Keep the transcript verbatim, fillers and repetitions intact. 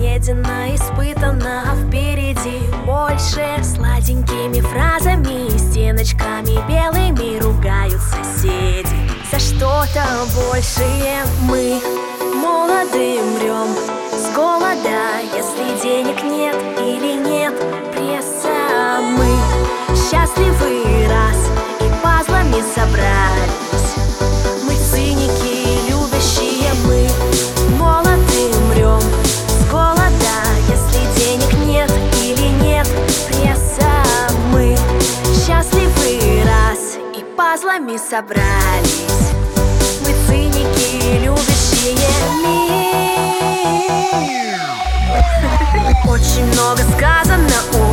Съедено, испытано, впереди больше. Сладенькими фразами, стеночками белыми ругают соседи за что-то большее. Мы молоды мрем с голода, если денег нет или нет пресса. Мы счастливы раз и пазлами собрались. Мы циники любящие, мы молоды мрем с голода, если денег нет или нет пресса. Мы счастливы раз и пазлами собрались. Мы циники любящие мир. Очень много сказано у